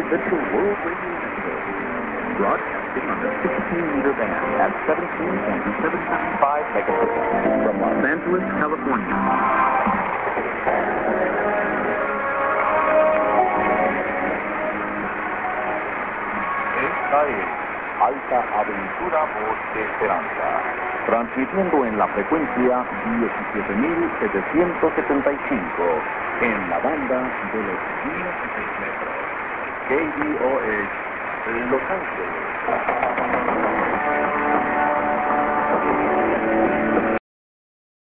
Central World Radio Network, broadcasting on the 16-meter band at 17.775 megahertz from Los Angeles, California. Esta es Alta Aventura Voz de Esperanza, transmitiendo en la frecuencia 17.775 en la banda de los 16 metros. KBOH, Los Ángeles.